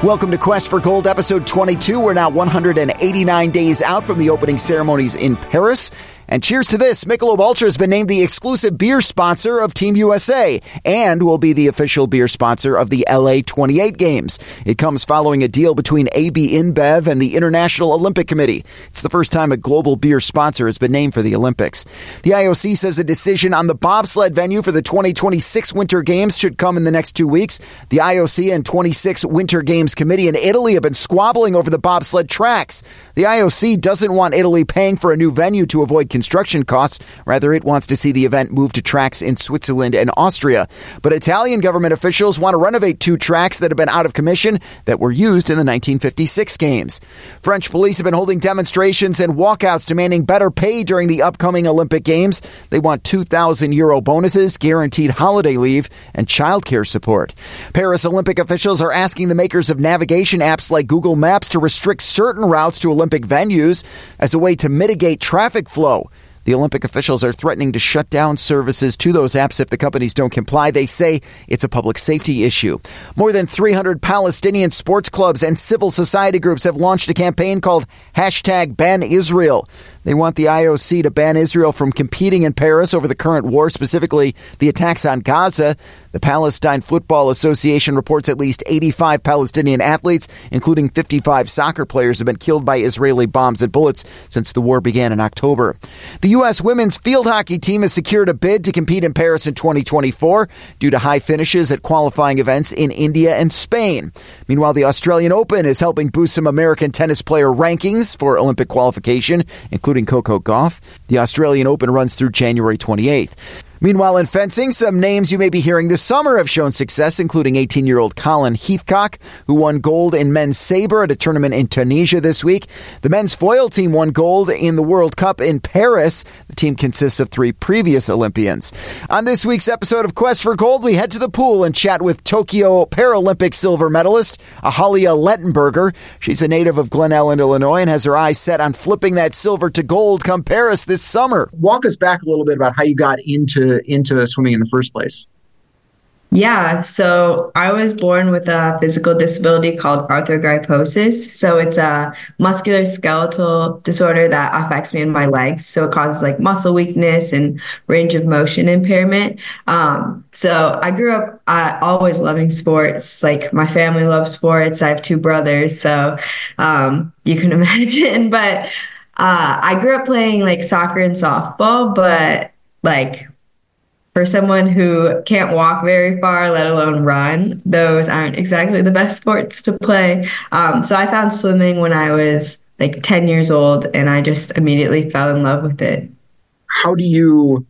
Welcome to Quest for Gold, episode 22. We're now 189 days out from the opening ceremonies in Paris. And cheers to this, Michelob Ultra has been named the exclusive beer sponsor of Team USA and will be the official beer sponsor of the LA 28 games. It comes following a deal between AB InBev and the International Olympic Committee. It's the first time a global beer sponsor has been named for the Olympics. The IOC says a decision on the bobsled venue for the 2026 Winter Games should come in the next 2 weeks. The IOC and 26 Winter Games Committee in Italy have been squabbling over the bobsled tracks. The IOC doesn't want Italy paying for a new venue to avoid construction costs. Rather, it wants to see the event move to tracks in Switzerland and Austria. But Italian government officials want to renovate 2 tracks that have been out of commission that were used in the 1956 games. French police have been holding demonstrations and walkouts demanding better pay during the upcoming Olympic Games. They want €2,000 bonuses, guaranteed holiday leave, and childcare support. Paris Olympic officials are asking the makers of navigation apps like Google Maps to restrict certain routes to Olympic venues as a way to mitigate traffic flow. The Olympic officials are threatening to shut down services to those apps if the companies don't comply. They say it's a public safety issue. More than 300 Palestinian sports clubs and civil society groups have launched a campaign called #BanIsrael. They want the IOC to ban Israel from competing in Paris over the current war, specifically the attacks on Gaza. The Palestine Football Association reports at least 85 Palestinian athletes, including 55 soccer players, have been killed by Israeli bombs and bullets since the war began in October. The U.S. women's field hockey team has secured a bid to compete in Paris in 2024 due to high finishes at qualifying events in India and Spain. Meanwhile, the Australian Open is helping boost some American tennis player rankings for Olympic qualification, including Coco Gauff. The Australian Open runs through January 28th. Meanwhile, in fencing, some names you may be hearing this summer have shown success, including 18-year-old Colin Heathcock, who won gold in men's sabre at a tournament in Tunisia this week. The men's foil team won gold in the World Cup in Paris. The team consists of 3 previous Olympians. On this week's episode of Quest for Gold, we head to the pool and chat with Tokyo Paralympic silver medalist Ahalia Lettenberger. She's a native of Glen Ellen, Illinois, and has her eyes set on flipping that silver to gold come Paris this summer. Walk us back a little bit about how you got into swimming in the first place. Yeah, so I was born with a physical disability called arthrogryposis. So it's a musculoskeletal disorder that affects me in my legs. So it causes like muscle weakness and range of motion impairment. So I grew up always loving sports. Like my family loves sports. I have 2 brothers, so you can imagine. But I grew up playing like soccer and softball, but like for someone who can't walk very far, let alone run, those aren't exactly the best sports to play. So I found swimming when I was like 10 years old, and I just immediately fell in love with it. How do you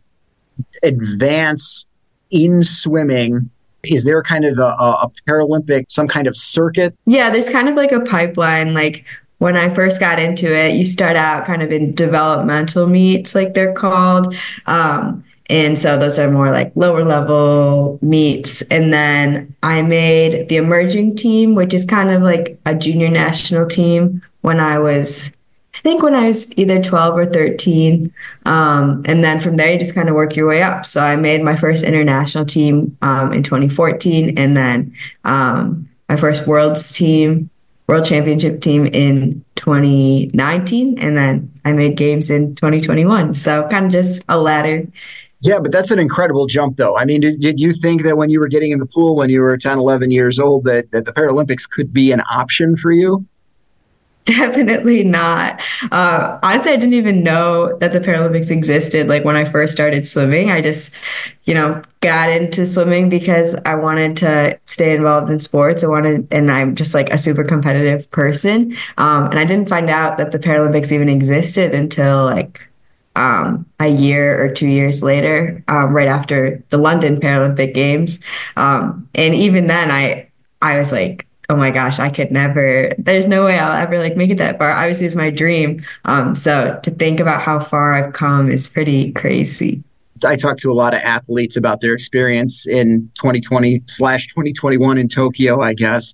advance in swimming? Is there kind of a Paralympic, some kind of circuit? Yeah, there's kind of like a pipeline. Like when I first got into it, you start out kind of in developmental meets, like they're called. And so those are more like lower level meets. And then I made the emerging team, which is kind of like a junior national team when I was either 12 or 13. And then from there, you just kind of work your way up. So I made my first international team in 2014. And then my first world championship team in 2019. And then I made games in 2021. So kind of just a ladder. Yeah, but that's an incredible jump, though. I mean, did you think that when you were getting in the pool when you were 10, 11 years old that the Paralympics could be an option for you? Definitely not. Honestly, I didn't even know that the Paralympics existed. Like when I first started swimming, I just, got into swimming because I wanted to stay involved in sports. And I'm just like a super competitive person. And I didn't find out that the Paralympics even existed until like a year or 2 years later, right after the London Paralympic Games. And even then I was like, oh my gosh, there's no way I'll ever like make it that far. Obviously it's my dream. So to think about how far I've come is pretty crazy. I talked to a lot of athletes about their experience in 2020/2021 in Tokyo, I guess.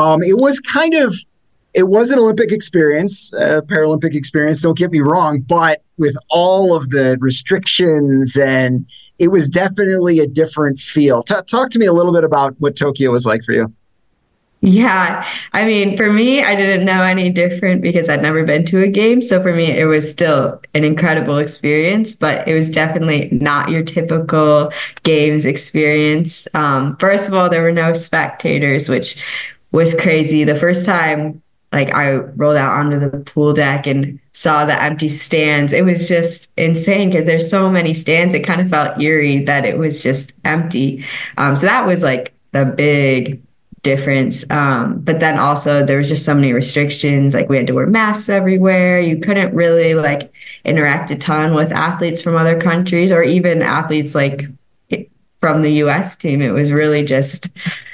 It was an Olympic experience, a Paralympic experience, don't get me wrong, but with all of the restrictions, and it was definitely a different feel. Talk to me a little bit about what Tokyo was like for you. Yeah. I mean, for me, I didn't know any different because I'd never been to a game. So for me, it was still an incredible experience, but it was definitely not your typical games experience. First of all, there were no spectators, which was crazy. The first time, like, I rolled out onto the pool deck and saw the empty stands, it was just insane because there's so many stands. It kind of felt eerie that it was just empty. So that was like the big difference. But then also there was just so many restrictions. Like we had to wear masks everywhere. You couldn't really like interact a ton with athletes from other countries or even athletes like from the US team. It was really just,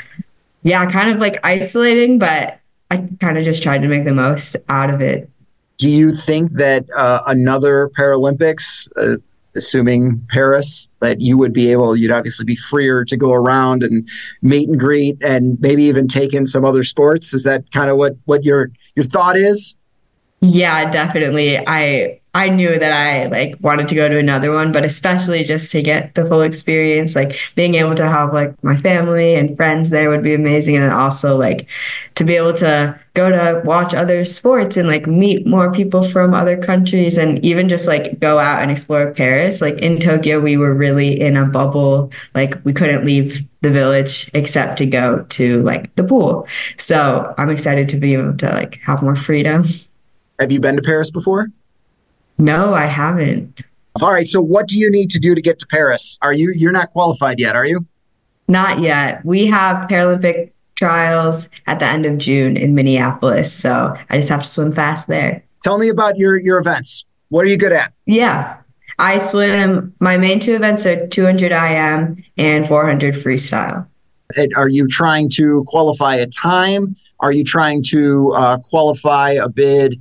yeah, kind of like isolating, but I kind of just tried to make the most out of it. Do you think that another Paralympics, assuming Paris, that you'd obviously be freer to go around and meet and greet and maybe even take in some other sports? Is that kind of what your thought is? Yeah, definitely. I knew that I like wanted to go to another one, but especially just to get the full experience, like being able to have like my family and friends there would be amazing. And then also like to be able to go to watch other sports and like meet more people from other countries and even just like go out and explore Paris. Like in Tokyo, we were really in a bubble. Like we couldn't leave the village except to go to like the pool. So I'm excited to be able to like have more freedom. Have you been to Paris before? No, I haven't. All right. So what do you need to do to get to Paris? You're not qualified yet, are you? Not yet. We have Paralympic trials at the end of June in Minneapolis, so I just have to swim fast there. Tell me about your events. What are you good at? Yeah. I swim, my main two events are 200 IM and 400 freestyle. Are you trying to qualify a time? Are you trying to qualify a bid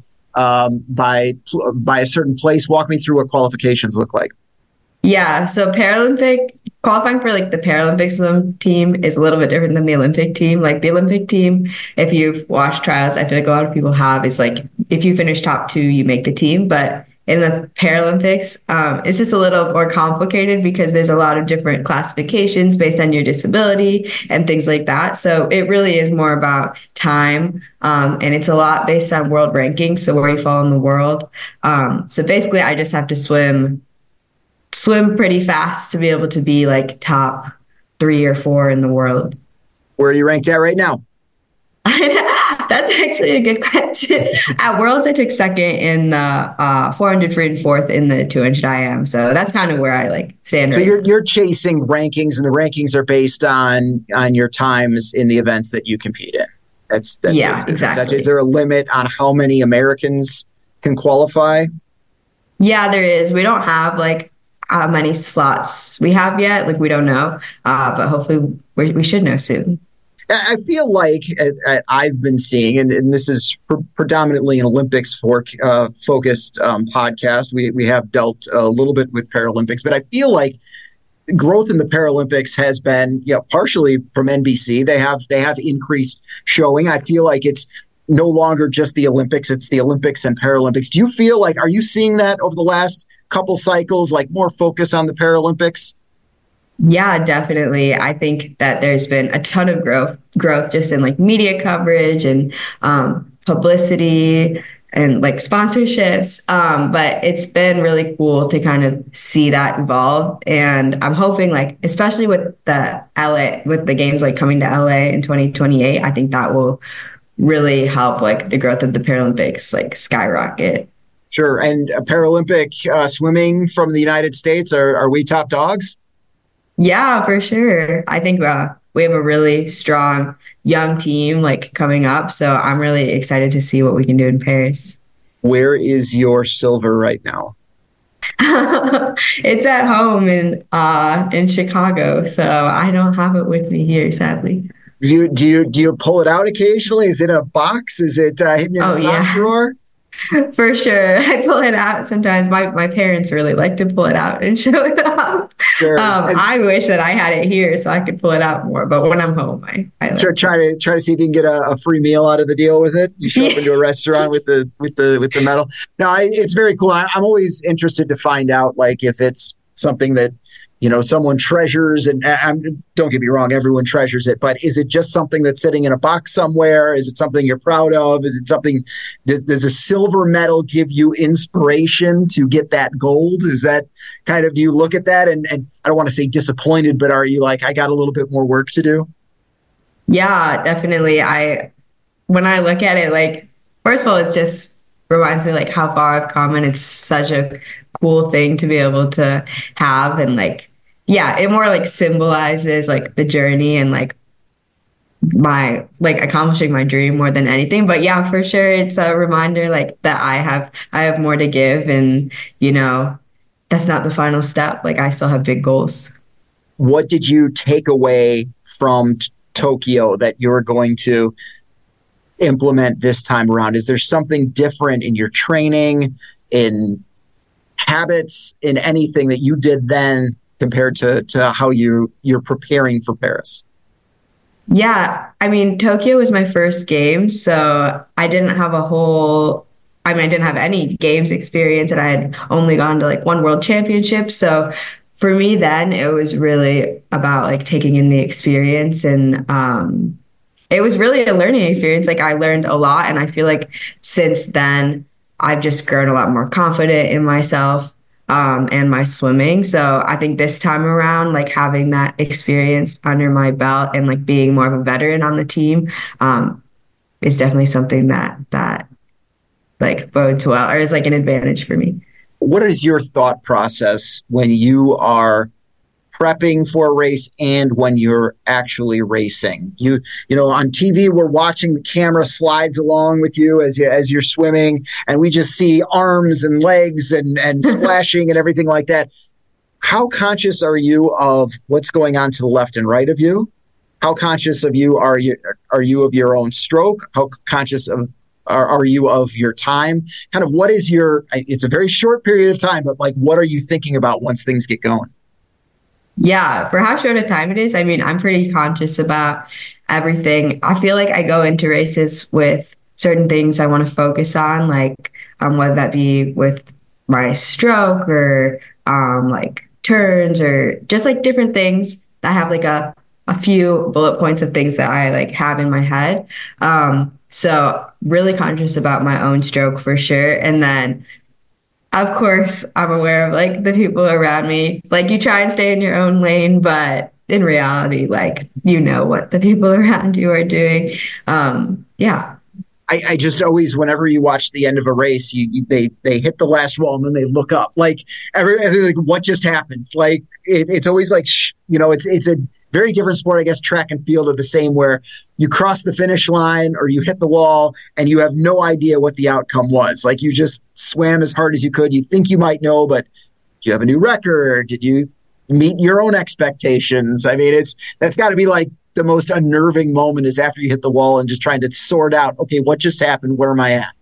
by a certain place? Walk me through what qualifications look like. Yeah, so Paralympic qualifying for like the Paralympic swim team is a little bit different than the Olympic team. Like the Olympic team, if you've watched trials, I feel like a lot of people have, is like if you finish top two, you make the team. But in the Paralympics, it's just a little more complicated because there's a lot of different classifications based on your disability and things like that. So it really is more about time, and it's a lot based on world rankings, so where you fall in the world. So basically, I just have to swim pretty fast to be able to be like top 3 or 4 in the world. Where are you ranked at right now? That's actually a good question. At Worlds, I took second in the 400 free and fourth in the 200 IM. So that's kind of where I like stand. So you're chasing rankings, and the rankings are based on your times in the events that you compete in. That's yeah, exactly. Is there a limit on how many Americans can qualify? Yeah, there is. We don't have like how many slots we have yet. Like we don't know, but hopefully we should know soon. I feel like I've been seeing, and this is predominantly an Olympics focused podcast. We have dealt a little bit with Paralympics, but I feel like growth in the Paralympics has been, partially from NBC. They have increased showing. I feel like it's no longer just the Olympics; it's the Olympics and Paralympics. Do you feel like, are you seeing that over the last couple cycles, like more focus on the Paralympics? Yeah, definitely. I think that there's been a ton of growth just in like media coverage and publicity and like sponsorships. But it's been really cool to kind of see that evolve. And I'm hoping like, especially with the games like coming to LA in 2028, I think that will really help like the growth of the Paralympics like skyrocket. Sure. And Paralympic swimming from the United States, are we top dogs? Yeah, for sure. I think we have a really strong young team like coming up. So I'm really excited to see what we can do in Paris. Where is your silver right now? It's at home in Chicago. So I don't have it with me here, sadly. Do you pull it out occasionally? Is it in a box? Is it hidden in a sock drawer? For sure. I pull it out sometimes. My parents really like to pull it out and show it off. Sure. I wish that I had it here so I could pull it out more. But when I'm home, I like try to see if you can get a free meal out of the deal with it. You show up into a restaurant with the medal. No, it's very cool. I'm always interested to find out like if it's something that someone treasures, and don't get me wrong, everyone treasures it, but is it just something that's sitting in a box somewhere? Is it something you're proud of? Is it something, does a silver medal give you inspiration to get that gold? Is that kind of, do you look at that and I don't want to say disappointed, but are you like, I got a little bit more work to do? Yeah, definitely. When I look at it, like, first of all, it just reminds me like how far I've come, and it's such a cool thing to be able to have. And like, yeah, it more like symbolizes like the journey and like my like accomplishing my dream more than anything. But yeah, for sure, it's a reminder like that I have more to give, and that's not the final step. Like, I still have big goals. What did you take away from Tokyo that you're going to implement this time around? Is there something different in your training, in habits, in anything that you did then compared to how you're preparing for Paris? Yeah, I mean, Tokyo was my first game, so I didn't have I didn't have any games experience, and I had only gone to like one world championship. So for me then, it was really about like taking in the experience, and it was really a learning experience. Like, I learned a lot, and I feel like since then I've just grown a lot more confident in myself and my swimming. So I think this time around, like having that experience under my belt and like being more of a veteran on the team is definitely something that like bodes well, or is like an advantage for me. What is your thought process when you are prepping for a race and when you're actually racing? On TV, we're watching, the camera slides along with you as you're swimming, and we just see arms and legs and splashing and everything like that. How conscious are you of what's going on to the left and right of you? How conscious are you of your own stroke? How conscious are you of your time? Kind of what is it's a very short period of time, but like, what are you thinking about once things get going? Yeah, for how short a time it is, I mean, I'm pretty conscious about everything. I feel like I go into races with certain things I want to focus on, like whether that be with my stroke or like turns, or just like different things that have like a few bullet points of things that I like have in my head. So really conscious about my own stroke for sure. And then of course, I'm aware of like the people around me. Like, you try and stay in your own lane, but in reality, like, what the people around you are doing. Yeah. I just always, whenever you watch the end of a race, they hit the last wall and then they look up, like like, what just happened? Like it's always like, it's a very different sport. I guess track and field are the same, where you cross the finish line or you hit the wall and you have no idea what the outcome was. Like, you just swam as hard as you could. You think you might know, but do you have a new record? Did you meet your own expectations? I mean, that's got to be like the most unnerving moment, is after you hit the wall and just trying to sort out, okay, what just happened? Where am I at?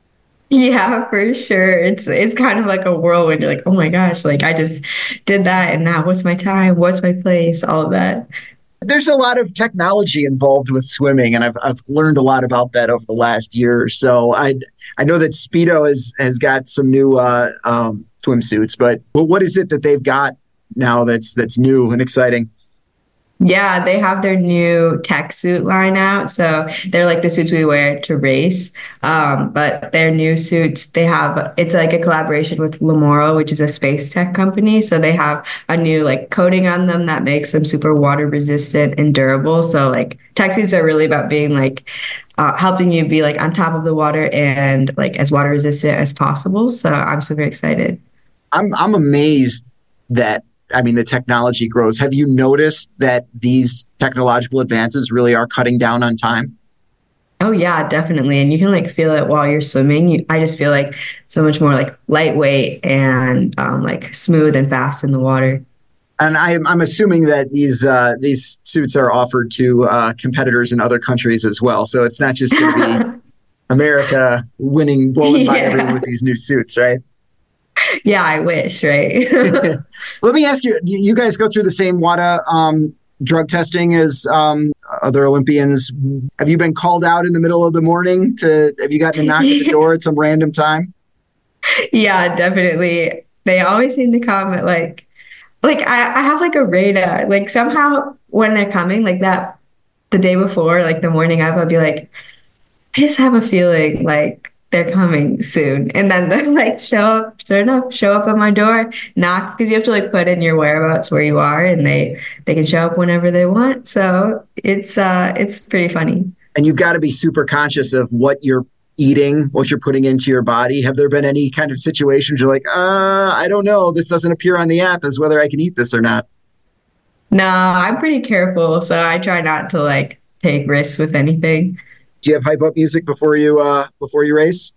Yeah, for sure. It's kind of like a whirlwind. You're like, oh my gosh, like I just did that, and now what's my time? What's my place? All of that. There's a lot of technology involved with swimming, and I've learned a lot about that over the last year or so. I know that Speedo has got some new swimsuits, but what is it that they've got now that's new and exciting? Yeah, they have their new tech suit line out. So they're like the suits we wear to race. But their new suits, it's like a collaboration with Lamoro, which is a space tech company. So they have a new like coating on them that makes them super water resistant and durable. So like tech suits are really about being like helping you be like on top of the water and like as water resistant as possible. So I'm super excited. I'm amazed that, I mean, the technology grows. Have you noticed that these technological advances really are cutting down on time? Oh yeah, definitely. And you can like feel it while you're swimming. I just feel like so much more like lightweight and like smooth and fast in the water. And I'm assuming that these suits are offered to competitors in other countries as well. So it's not just going to be America blowing by everyone with these new suits, right? Yeah, I wish, right? Let me ask you, you guys go through the same WADA drug testing as other Olympians. Have you been called out in the middle of the morning? Have you gotten a knock at the door at some random time? Yeah, definitely. They always seem to come at like like I have like a radar. Like somehow when they're coming, like that the day before, like the morning of, I'll be like, I just have a feeling like they're coming soon. And then they like show up at my door, knock, because you have to like put in your whereabouts where you are, and they can show up whenever they want. So it's pretty funny. And you've got to be super conscious of what you're eating, what you're putting into your body. Have there been any kind of situations you're like, I don't know, this doesn't appear on the app as whether I can eat this or not? No, I'm pretty careful, so I try not to like take risks with anything. Do you have hype up music before you race?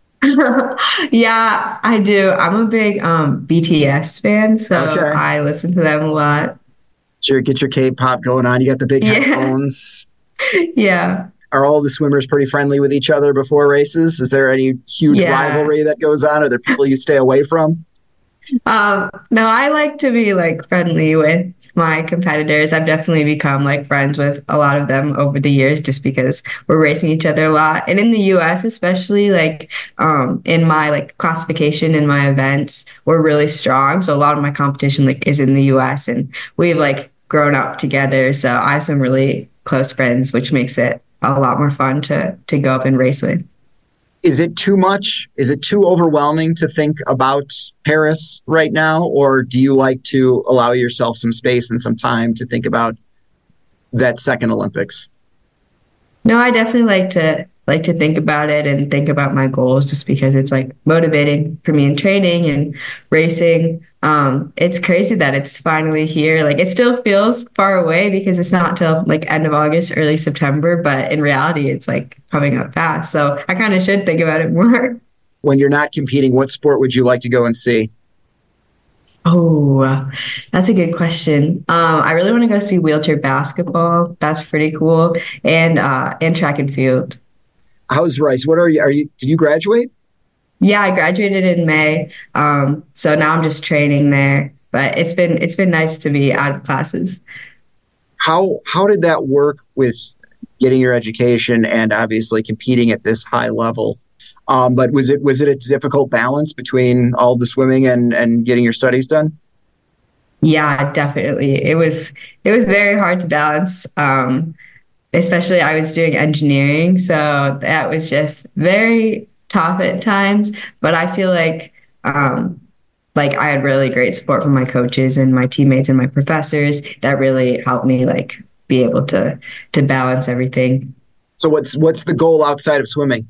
Yeah, I do. I'm a big BTS fan, so Okay. I listen to them a lot. Sure, get your K-pop going on. You got the big Yeah, headphones. yeah, Are all the swimmers pretty friendly with each other before races? Is there any huge yeah. rivalry that goes on? Are there people you stay away from? No, I like to be like friendly with my competitors. I've definitely become like friends with a lot of them over the years just because we're racing each other a lot. And in the US, especially like in my like classification in my events, we're really strong. So a lot of my competition like is in the US, and we've like grown up together. So I have some really close friends, which makes it a lot more fun to go up and race with. Is it too much? Is it too overwhelming to think about Paris right now? Or do you like to allow yourself some space and some time to think about that second Olympics? No, I definitely like to think about it and think about my goals just because it's like motivating for me in training and racing. It's crazy that it's finally here. Like it still feels far away because it's not till like end of August, early September, but in reality it's like coming up fast. So I kind of should think about it more. When you're not competing, what sport would you like to go and see? Oh, that's a good question. I really want to go see wheelchair basketball. That's pretty cool. And track and field. How's Rice? What did you graduate? Yeah, I graduated in May. So now I'm just training there. But it's been nice to be out of classes. How did that work with getting your education and obviously competing at this high level? But was it a difficult balance between all the swimming and getting your studies done? Yeah, definitely. It was very hard to balance. Especially I was doing engineering, so that was just very tough at times. But I feel like I had really great support from my coaches and my teammates and my professors that really helped me like be able to balance everything. So what's the goal outside of swimming?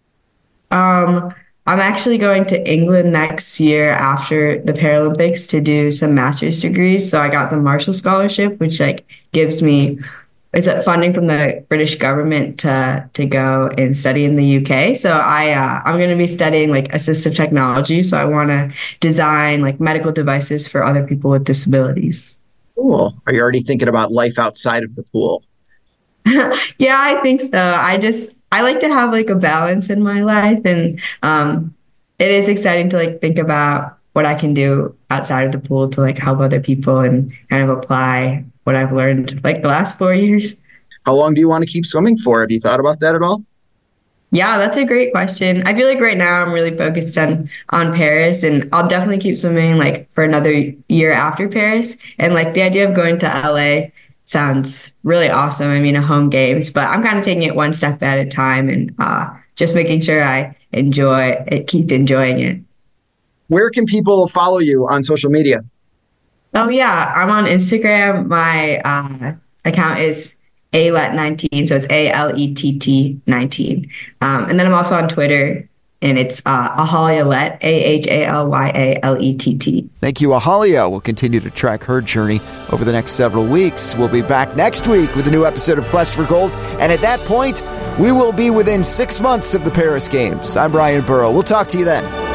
I'm actually going to England next year after the Paralympics to do some master's degrees. So I got the Marshall Scholarship, which like gives me it's funding from the British government to go and study in the UK. So I'm going to be studying like assistive technology. So I want to design like medical devices for other people with disabilities. Cool. Are you already thinking about life outside of the pool? Yeah, I think so. I like to have like a balance in my life, and it is exciting to like think about what I can do outside of the pool to like help other people and kind of apply what I've learned like the last 4 years. How long do you want to keep swimming for? Have you thought about that at all? Yeah, that's a great question. I feel like right now I'm really focused on Paris, and I'll definitely keep swimming like for another year after Paris. And like the idea of going to LA sounds really awesome. I mean, a home games, but I'm kind of taking it one step at a time and just making sure I enjoy it, keep enjoying it. Where can people follow you on social media? Oh yeah, I'm on Instagram. My account is ALET19, so it's ALETT 19. And then I'm also on Twitter, and it's Ahalia Lett, AHALYALETT. Thank you, Ahalia. We'll continue to track her journey over the next several weeks. We'll be back next week with a new episode of Quest for Gold, and at that point, we will be within 6 months of the Paris Games. I'm Brian Burrow. We'll talk to you then.